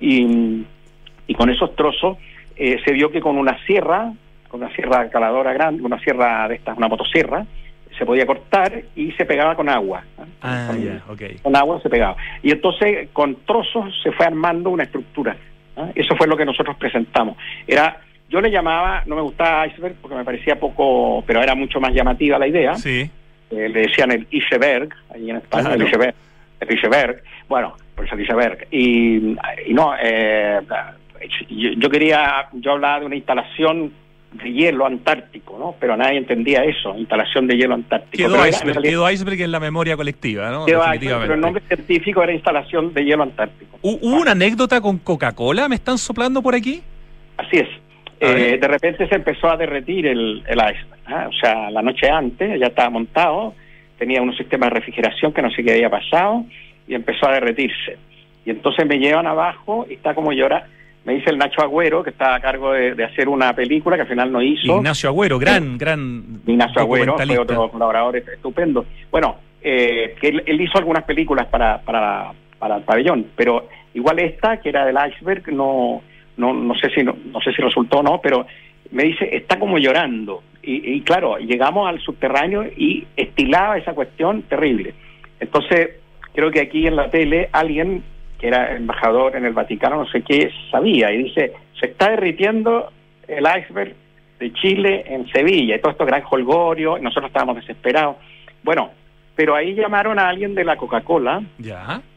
y con esos trozos se vio que con una sierra caladora grande, una sierra de estas, una motosierra, se podía cortar y se pegaba con agua, ¿no? Con agua se pegaba. Y entonces con trozos se fue armando una estructura, ¿no? Eso fue lo que nosotros presentamos. Yo le llamaba, no me gustaba iceberg porque me parecía poco, pero era mucho más llamativa la idea. Sí. Le decían el iceberg, allí en España, claro. El iceberg. Bueno, por eso el iceberg. Y no, yo hablaba de una instalación de hielo antártico, ¿no? Pero nadie entendía eso, instalación de hielo antártico. Quedó iceberg en la memoria colectiva, ¿no? Quedó iceberg, pero el nombre científico era instalación de hielo antártico. ¿Hubo una anécdota con Coca-Cola? ¿Me están soplando por aquí? Así es. De repente se empezó a derretir el iceberg, ¿eh? O sea, la noche antes ya estaba montado, tenía unos sistemas de refrigeración que no sé qué había pasado, y empezó a derretirse. Y entonces me llevan abajo y está como llora. Me dice el Nacho Agüero, que está a cargo de hacer una película que al final no hizo. Ignacio Agüero, gran Ignacio Agüero fue otro colaborador estupendo. Bueno, que él hizo algunas películas para el pabellón, pero igual esta, que era del iceberg, no sé si resultó o no, pero me dice, está como llorando. Y claro, llegamos al subterráneo y estilaba esa cuestión terrible. Entonces, creo que aquí en la tele alguien que era embajador en el Vaticano, no sé qué, sabía, y dice, se está derritiendo el iceberg de Chile en Sevilla, y todo esto gran jolgorio, y nosotros estábamos desesperados. Bueno, pero ahí llamaron a alguien de la Coca-Cola, ya,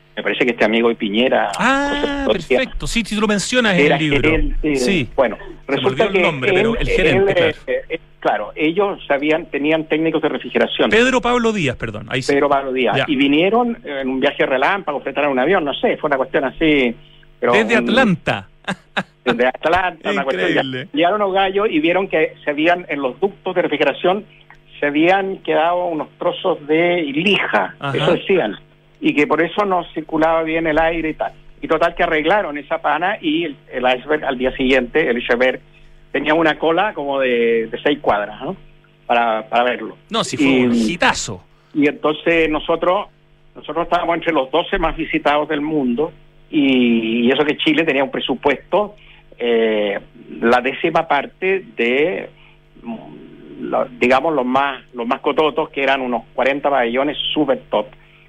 me parece que este amigo de Piñera... Perfecto, sí, tú lo mencionas en era el libro. Gerente, sí. Bueno, resulta el nombre, pero el gerente, claro, ellos tenían técnicos de refrigeración. Pedro Pablo Díaz, perdón. Ahí sí. Pedro Pablo Díaz. Ya. Y vinieron en un viaje relámpago, prestaron un avión, no sé, fue una cuestión así... Pero desde Atlanta. Desde Atlanta, una cuestión. Llegaron a Gallo y vieron que en los ductos de refrigeración se habían quedado unos trozos de lija, eso decían, y que por eso no circulaba bien el aire y tal. Y total que arreglaron esa pana y el iceberg al día siguiente, el iceberg tenía una cola como de 6 cuadras, ¿no? Para verlo. No, si fue un hitazo. Y entonces nosotros estábamos entre los 12 más visitados del mundo, y eso que Chile tenía un presupuesto, la 10ª parte de, digamos, los más cototos, que eran unos 40 pabellones super top.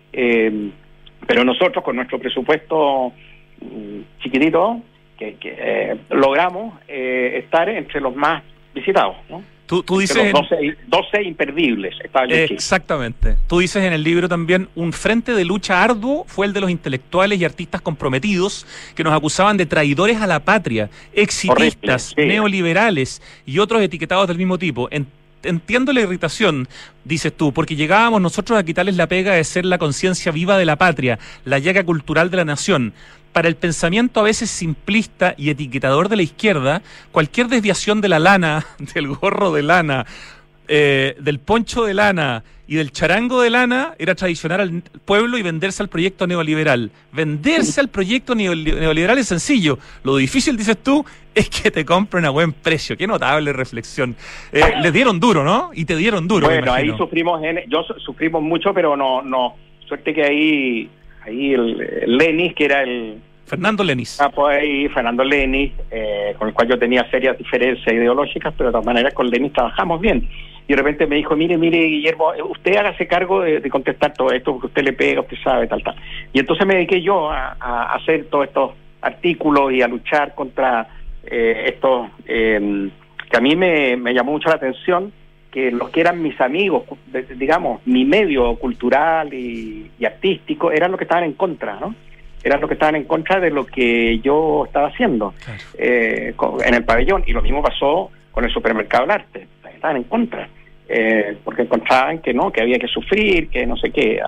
Pero nosotros, con nuestro presupuesto chiquitito, que logramos estar entre los más visitados, ¿no? Tú dices... Los 12 imperdibles. Exactamente. Tú dices en el libro también, un frente de lucha arduo fue el de los intelectuales y artistas comprometidos que nos acusaban de traidores a la patria, exitistas, neoliberales y otros etiquetados del mismo tipo. Entiendo la irritación, dices tú, porque llegábamos nosotros a quitarles la pega de ser la conciencia viva de la patria, la llaga cultural de la nación. Para el pensamiento a veces simplista y etiquetador de la izquierda, cualquier desviación de la lana, del gorro de lana, del poncho de lana y del charango de lana era traicionar al pueblo y venderse al proyecto neoliberal. Venderse al proyecto neoliberal es sencillo. Lo difícil, dices tú, es que te compren a buen precio. Qué notable reflexión. Les dieron duro, ¿no? Y te dieron duro. Bueno, ahí sufrimos mucho, pero no. Suerte que ahí el Lenis, que era el... Fernando Lenis. Fernando Lenis, con el cual yo tenía serias diferencias ideológicas, pero de todas maneras con Lenis trabajamos bien. Y de repente me dijo, mire, Guillermo, usted hágase cargo de contestar todo esto, porque usted le pega, usted sabe, tal. Y entonces me dediqué yo a hacer todos estos artículos y a luchar contra estos, que a mí me llamó mucho la atención, que los que eran mis amigos, digamos, mi medio cultural y artístico, eran los que estaban en contra, ¿no? Eran los que estaban en contra de lo que yo estaba haciendo en el pabellón. Y lo mismo pasó con el supermercado del arte. Estaban en contra, porque encontraban que no, que había que sufrir, que no sé qué.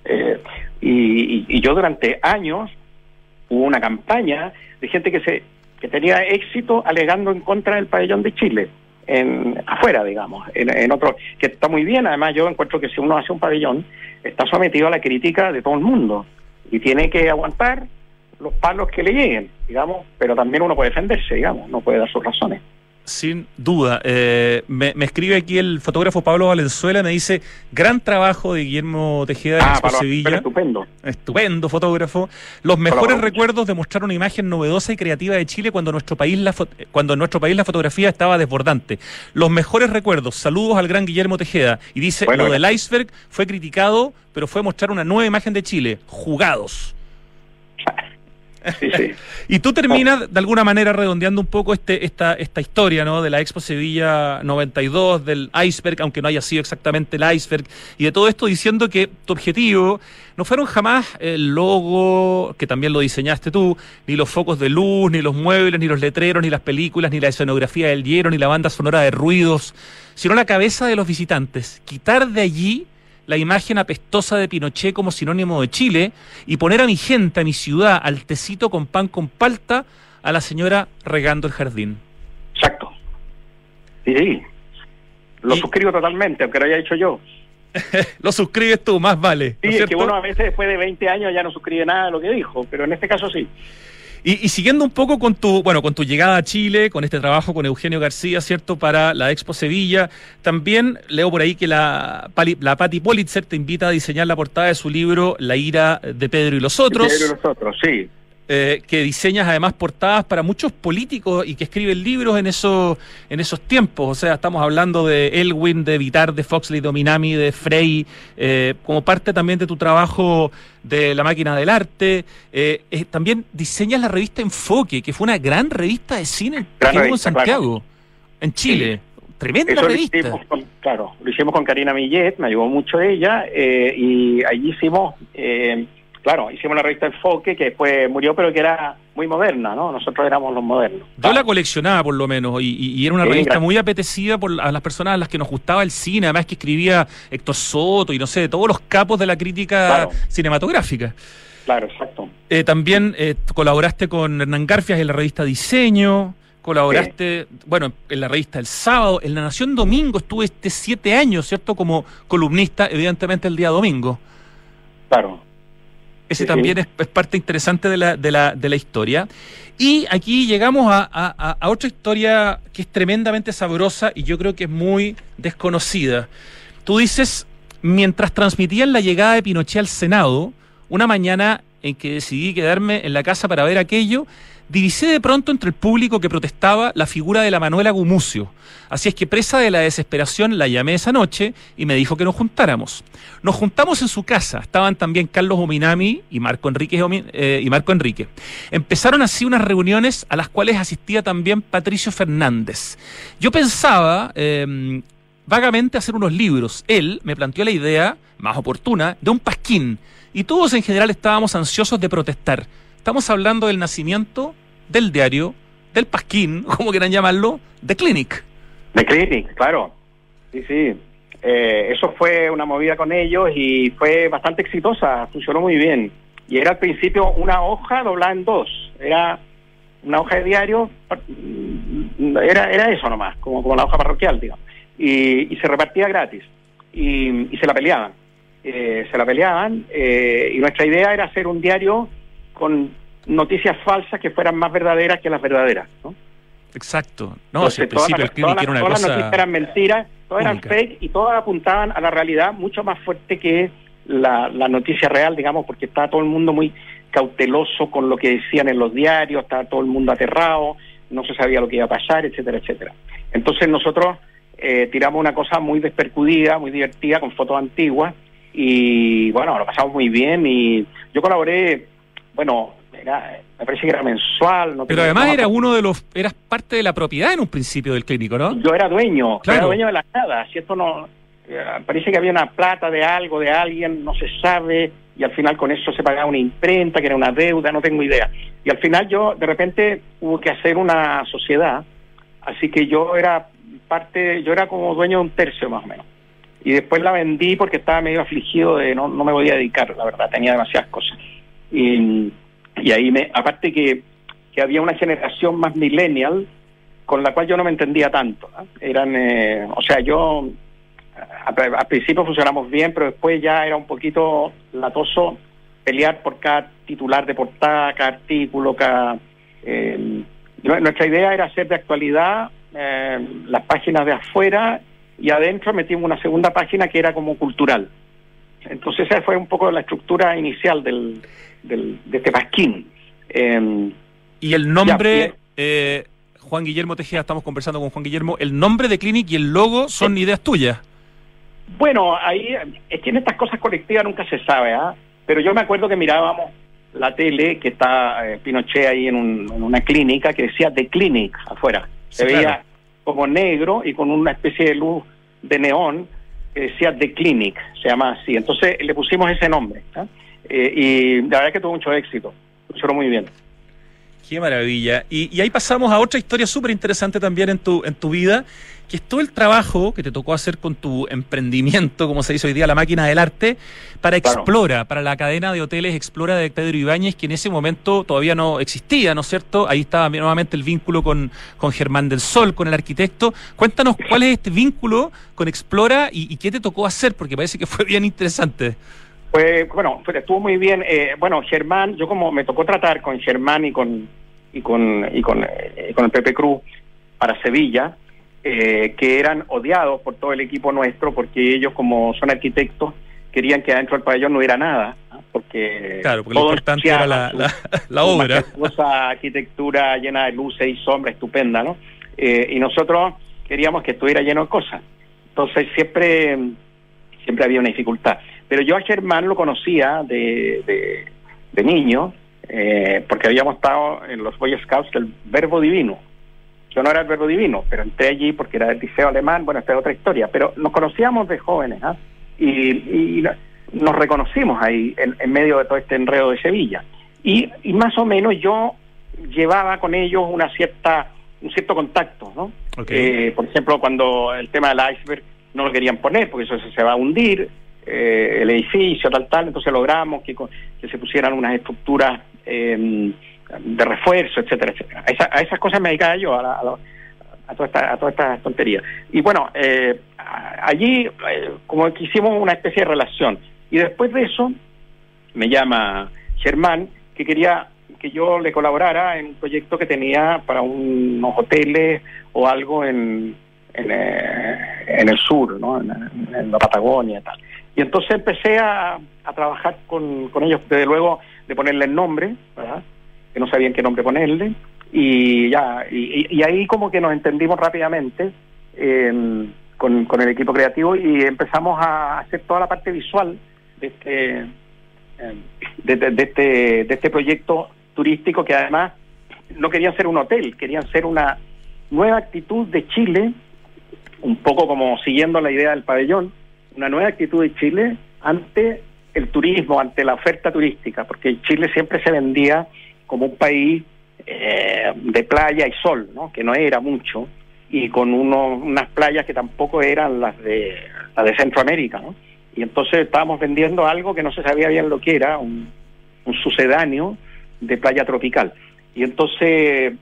Y yo durante años hubo una campaña de gente que tenía éxito alegando en contra del pabellón de Chile. Afuera, digamos, en otro, que está muy bien. Además, yo encuentro que si uno hace un pabellón, está sometido a la crítica de todo el mundo y tiene que aguantar los palos que le lleguen, digamos, pero también uno puede defenderse, digamos, no puede dar sus razones. Sin duda. Me escribe aquí el fotógrafo Pablo Valenzuela, me dice, gran trabajo de Guillermo Tejeda en Expo Sevilla. Estupendo fotógrafo. Los mejores recuerdos de mostrar una imagen novedosa y creativa de Chile cuando en nuestro país la fotografía estaba desbordante. Los mejores recuerdos. Saludos al gran Guillermo Tejeda. Y dice, lo del iceberg fue criticado, pero fue mostrar una nueva imagen de Chile. Jugados. Sí. Y tú terminas de alguna manera redondeando un poco esta historia, ¿no? De la Expo Sevilla 92, del iceberg, aunque no haya sido exactamente el iceberg, y de todo esto diciendo que tu objetivo no fueron jamás el logo, que también lo diseñaste tú, ni los focos de luz, ni los muebles, ni los letreros, ni las películas, ni la escenografía del hielo, ni la banda sonora de ruidos, sino la cabeza de los visitantes. Quitar de allí la imagen apestosa de Pinochet como sinónimo de Chile y poner a mi gente, a mi ciudad, al tecito con pan con palta, a la señora regando el jardín. Exacto. Sí. Lo suscribo totalmente, aunque lo haya hecho yo. Lo suscribes tú, más vale. Sí, es que uno a veces después de 20 años ya no suscribe nada de lo que dijo, pero en este caso sí. Y siguiendo un poco con tu llegada a Chile, con este trabajo con Eugenio García, ¿cierto?, para la Expo Sevilla, también leo por ahí que la Patti Politzer te invita a diseñar la portada de su libro La ira de Pedro y los otros. Pedro y los otros, sí. Que diseñas además portadas para muchos políticos y que escriben libros en esos tiempos. O sea, estamos hablando de Elwin, de Vitar, de Foxley, de Minami, de Frey, como parte también de tu trabajo de La Máquina del Arte. También diseñas la revista Enfoque, que fue una gran revista de cine en Santiago, en Chile. Sí. Tremenda revista. Lo hicimos con Karina Millet, me ayudó mucho ella, y allí hicimos claro, hicimos la revista Enfoque, que después murió, pero que era muy moderna, ¿no? Nosotros éramos los modernos. Yo la coleccionaba por lo menos, y era una revista gracias. muy apetecida a las personas a las que nos gustaba el cine, además que escribía Héctor Soto y no sé, todos los capos de la crítica cinematográfica. Claro, exacto. También colaboraste con Hernán Garfias en la revista Diseño, colaboraste, bueno, en la revista El Sábado, en La Nación Domingo estuve 7 años, ¿cierto? Como columnista, evidentemente el día domingo. Claro. Ese también es parte interesante de la historia. Y aquí llegamos a otra historia que es tremendamente sabrosa y yo creo que es muy desconocida. Tú dices, mientras transmitían la llegada de Pinochet al Senado, una mañana en que decidí quedarme en la casa para ver aquello, divisé de pronto entre el público que protestaba la figura de la Manuela Gumucio. Así es que, presa de la desesperación, la llamé esa noche y me dijo que nos juntáramos. Nos juntamos en su casa. Estaban también Carlos Ominami y Marco Enrique. Empezaron así unas reuniones a las cuales asistía también Patricio Fernández. Yo pensaba vagamente hacer unos libros. Él me planteó la idea, más oportuna, de un pasquín. Y todos en general estábamos ansiosos de protestar. Estamos hablando del nacimiento del diario, del pasquín, como quieran llamarlo, The Clinic. The Clinic, claro. Sí. Eso fue una movida con ellos y fue bastante exitosa, funcionó muy bien. Y era al principio una hoja doblada en dos. Era una hoja de diario, era eso nomás, como la hoja parroquial, digamos. Y se repartía gratis. Y se la peleaban. Y nuestra idea era hacer un diario con noticias falsas que fueran más verdaderas que las verdaderas, ¿no? Exacto. No, al principio el Clinic era una cosa... Todas las noticias eran mentiras, todas eran fake y todas apuntaban a la realidad mucho más fuerte que la noticia real, digamos, porque estaba todo el mundo muy cauteloso con lo que decían en los diarios, estaba todo el mundo aterrado, no se sabía lo que iba a pasar, etcétera, etcétera. Entonces nosotros tiramos una cosa muy despercudida, muy divertida, con fotos antiguas, y bueno, lo pasamos muy bien. Y yo colaboré, bueno, me parece que era mensual. Pero además eras parte de la propiedad en un principio del Clínico, ¿no? Yo era dueño, claro. Era dueño de la nada, ¿cierto? No, parece que había una plata de algo, de alguien, no se sabe, y al final con eso se pagaba una imprenta, que era una deuda, no tengo idea. Y al final yo, de repente, hubo que hacer una sociedad, así que yo era como dueño de un tercio más o menos. Y después la vendí porque estaba medio afligido de no me podía dedicar, la verdad, tenía demasiadas cosas. Y ahí aparte que había una generación más millennial con la cual yo no me entendía tanto, ¿no? Al principio funcionamos bien, pero después ya era un poquito latoso pelear por cada titular de portada, cada artículo, nuestra idea era hacer de actualidad las páginas de afuera, y adentro metimos una segunda página que era como cultural. Entonces esa fue un poco la estructura inicial de este pasquín. Y el nombre, Juan Guillermo Tejeda, estamos conversando con Juan Guillermo, el nombre de Clinic y el logo son ideas tuyas. Bueno, ahí es que en estas cosas colectivas nunca se sabe, ¿ah? Pero yo me acuerdo que mirábamos la tele, que está Pinochet ahí en una clínica que decía The Clinic afuera. Se veía como negro y con una especie de luz de neón que decía The Clinic, se llama así. Entonces le pusimos ese nombre, ¿eh? Y la verdad es que tuvo mucho éxito, funcionó muy bien. Qué maravilla. Y ahí pasamos a otra historia súper interesante también en tu vida, que es todo el trabajo que te tocó hacer con tu emprendimiento, como se dice hoy día, La Máquina del Arte, para Explora, para la cadena de hoteles Explora de Pedro Ibáñez, que en ese momento todavía no existía, ¿no es cierto? Ahí estaba nuevamente el vínculo con Germán del Sol, con el arquitecto. Cuéntanos cuál es este vínculo con Explora y qué te tocó hacer, porque parece que fue bien interesante. Pues bueno, estuvo muy bien. Germán, yo como me tocó tratar con Germán y con el Pepe Cruz para Sevilla, que eran odiados por todo el equipo nuestro, porque ellos, como son arquitectos, querían que adentro del pabellón no hubiera nada, ¿no? Porque lo importante era la obra. Esa arquitectura llena de luces y sombras, estupenda, ¿no? Y nosotros queríamos que estuviera lleno de cosas. Entonces siempre había una dificultad. Pero yo a Germán lo conocía de niño, porque habíamos estado en los Boy Scouts del Verbo Divino. Yo no era el Verbo Divino, pero entré allí porque era del liceo alemán. Bueno, esta es otra historia, pero nos conocíamos de jóvenes, ¿eh? Y nos reconocimos ahí en medio de todo este enredo de Sevilla. Y más o menos yo llevaba con ellos un cierto contacto, ¿no? Okay. Por ejemplo, cuando el tema del iceberg no lo querían poner porque eso se va a hundir, el edificio, tal, entonces logramos que se pusieran unas estructuras de refuerzo, etcétera. A esas cosas me dedicaba yo, a todas estas tonterías. Y bueno, allí como que hicimos una especie de relación. Y después de eso me llama Germán, que quería que yo le colaborara en un proyecto que tenía para unos hoteles o algo en el sur, ¿no? En la Patagonia y tal. Y entonces empecé a trabajar con ellos, desde luego de ponerle el nombre, ¿verdad? Que no sabían qué nombre ponerle, y ahí como que nos entendimos rápidamente con el equipo creativo y empezamos a hacer toda la parte visual de este proyecto turístico, que además no querían ser un hotel, querían ser una nueva actitud de Chile, un poco como siguiendo la idea del pabellón, una nueva actitud de Chile ante el turismo, ante la oferta turística, porque Chile siempre se vendía como un país de playa y sol, ¿no? Que no era mucho, y con unas playas que tampoco eran las de Centroamérica, ¿no? Y entonces estábamos vendiendo algo que no se sabía bien lo que era, un sucedáneo de playa tropical. Y entonces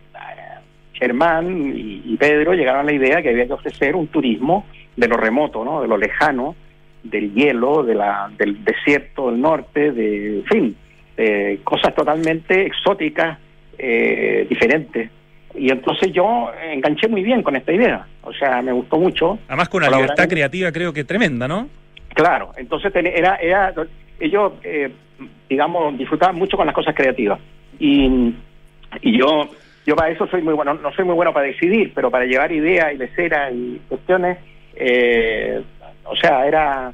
Germán y Pedro llegaron a la idea que había que ofrecer un turismo de lo remoto, ¿no? De lo lejano, del hielo, del desierto del norte, en fin, cosas totalmente exóticas, diferentes. Y entonces yo enganché muy bien con esta idea, o sea, me gustó mucho. Además con una libertad creativa creo que tremenda, ¿no? Claro, entonces ellos, digamos, disfrutaban mucho con las cosas creativas. Y yo para eso soy muy bueno, no soy muy bueno para decidir, pero para llevar ideas y leceras y cuestiones, o sea, era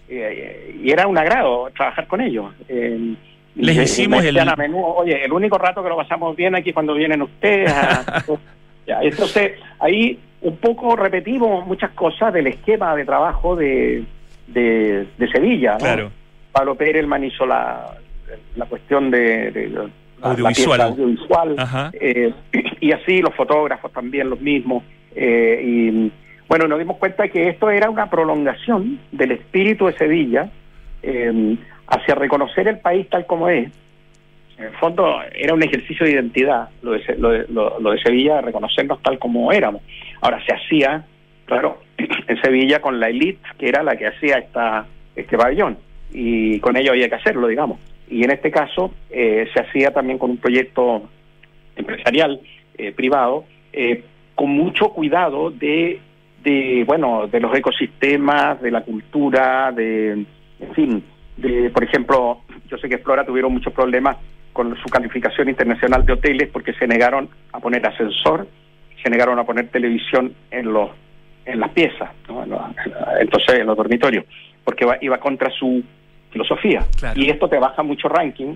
un agrado trabajar con ellos. Les decimos a menudo, oye, el único rato que lo pasamos bien aquí es cuando vienen ustedes. Entonces, ahí un poco repetimos muchas cosas del esquema de trabajo de Sevilla, ¿no? Claro. Pablo Perelman hizo la cuestión de audiovisual. La pieza audiovisual, y así los fotógrafos también los mismos. Y bueno, nos dimos cuenta que esto era una prolongación del espíritu de Sevilla, hacia reconocer el país tal como es. En el fondo era un ejercicio de identidad, lo de Sevilla, reconocernos tal como éramos. Ahora se hacía, claro, en Sevilla con la élite, que era la que hacía este pabellón, y con ello había que hacerlo, digamos. Y en este caso se hacía también con un proyecto empresarial, privado, con mucho cuidado de los ecosistemas, de la cultura, en fin, por ejemplo, yo sé que Explora tuvieron muchos problemas con su calificación internacional de hoteles porque se negaron a poner ascensor, se negaron a poner televisión en las piezas, ¿no? Entonces en los dormitorios, porque iba contra su filosofía. Claro. Y esto te baja mucho ranking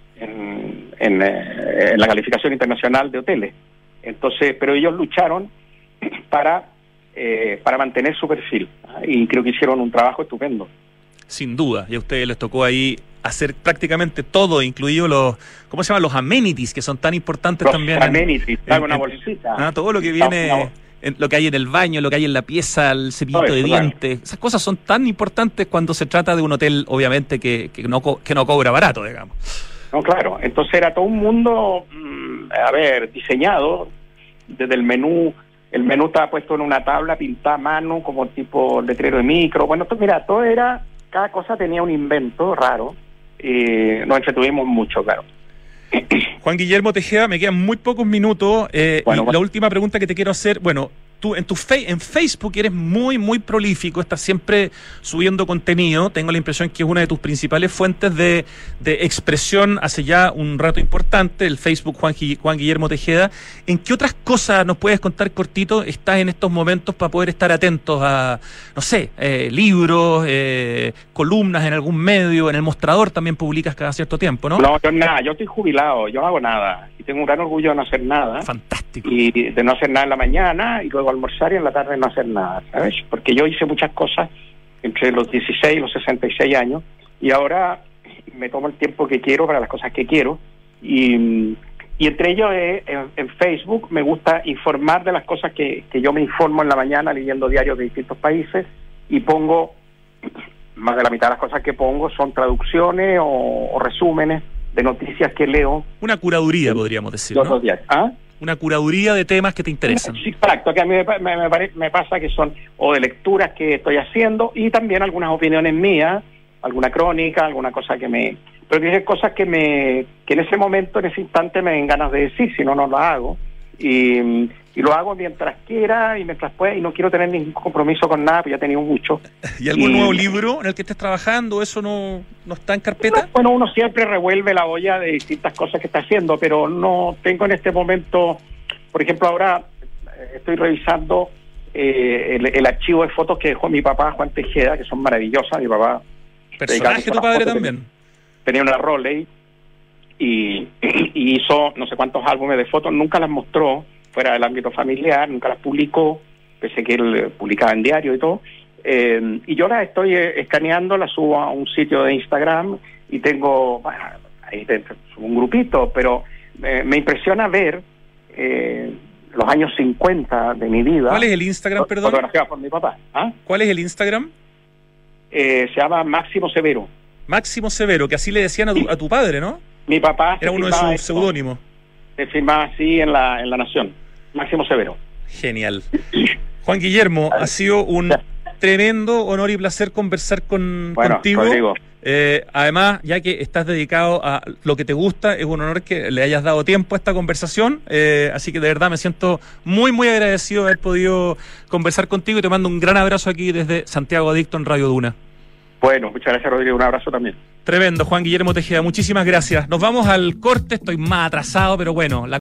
en la calificación internacional de hoteles. Entonces, pero ellos lucharon para mantener su perfil, y creo que hicieron un trabajo estupendo. Sin duda, y a ustedes les tocó ahí hacer prácticamente todo, incluido los los amenities, que son tan importantes también. Los amenities, una bolsita. Todo lo que viene, lo que hay en el baño, lo que hay en la pieza, el cepillito de dientes, claro. Esas cosas son tan importantes cuando se trata de un hotel, obviamente, que no cobra barato, digamos. No, claro, entonces era todo un mundo, diseñado desde el menú. El menú estaba puesto en una tabla pintada a mano, como tipo letrero de micro. Bueno, cada cosa tenía un invento raro, y nos entretuvimos mucho, claro. Juan Guillermo Tejeda, me quedan muy pocos minutos, la última pregunta que te quiero hacer, tú en Facebook eres muy, muy prolífico, estás siempre subiendo contenido, tengo la impresión que es una de tus principales fuentes de expresión hace ya un rato importante, el Facebook Juan Guillermo Tejeda. ¿En qué otras cosas nos puedes contar cortito estás en estos momentos para poder estar atentos a, no sé, libros, columnas en algún medio, en El Mostrador también publicas cada cierto tiempo, ¿no? No, yo estoy jubilado, yo no hago nada, y tengo un gran orgullo de no hacer nada. Fantástico. Y de no hacer nada en la mañana, y luego almorzar, y en la tarde no hacer nada, ¿sabes? Porque yo hice muchas cosas entre los 16 y los 66 años, y ahora me tomo el tiempo que quiero para las cosas que quiero, y entre ellos en Facebook me gusta informar de las cosas que yo me informo en la mañana leyendo diarios de distintos países, y pongo, más de la mitad de las cosas que pongo son traducciones o resúmenes de noticias que leo. Una curaduría, podríamos decir, ¿no? ¿Ah? Una curaduría de temas que te interesan. Sí, exacto, que a mí me pasa que son o de lecturas que estoy haciendo, y también algunas opiniones mías, alguna crónica, alguna cosa pero que hay cosas que en ese momento, en ese instante me den ganas de decir, si no, no lo hago, y lo hago mientras quiera y mientras pueda, y no quiero tener ningún compromiso con nada, porque ya he tenido mucho. ¿Y algún nuevo libro en el que estés trabajando? ¿Eso no está en carpeta? Bueno, uno siempre revuelve la olla de distintas cosas que está haciendo, pero no tengo en este momento. Por ejemplo, ahora estoy revisando el archivo de fotos que dejó mi papá, Juan Tejeda, que son maravillosas. Mi papá, personaje tu padre también. Tenía una Roley y hizo no sé cuántos álbumes de fotos, nunca las mostró fuera del ámbito familiar, nunca las publicó, pese que él publicaba en diario y todo, y yo las estoy escaneando, las subo a un sitio de Instagram, y tengo, bueno, ahí un grupito, pero me impresiona ver los años 50 de mi vida. ¿Cuál es el Instagram, perdón? Fotografiado por mi papá. ¿Ah? ¿Cuál es el Instagram? Se llama Máximo Severo. Máximo Severo, que así le decían a tu padre, ¿no? Mi papá era uno de sus seudónimos. Se firmaba así en la Nación. Máximo Severo. Genial. Juan Guillermo, ha sido un tremendo honor y placer conversar contigo. Rodrigo. Además, ya que estás dedicado a lo que te gusta, es un honor que le hayas dado tiempo a esta conversación, así que de verdad me siento muy, muy agradecido de haber podido conversar contigo, y te mando un gran abrazo aquí desde Santiago Adicto en Radio Duna. Bueno, muchas gracias, Rodrigo, un abrazo también. Tremendo, Juan Guillermo Tejeda, muchísimas gracias. Nos vamos al corte, estoy más atrasado, pero bueno,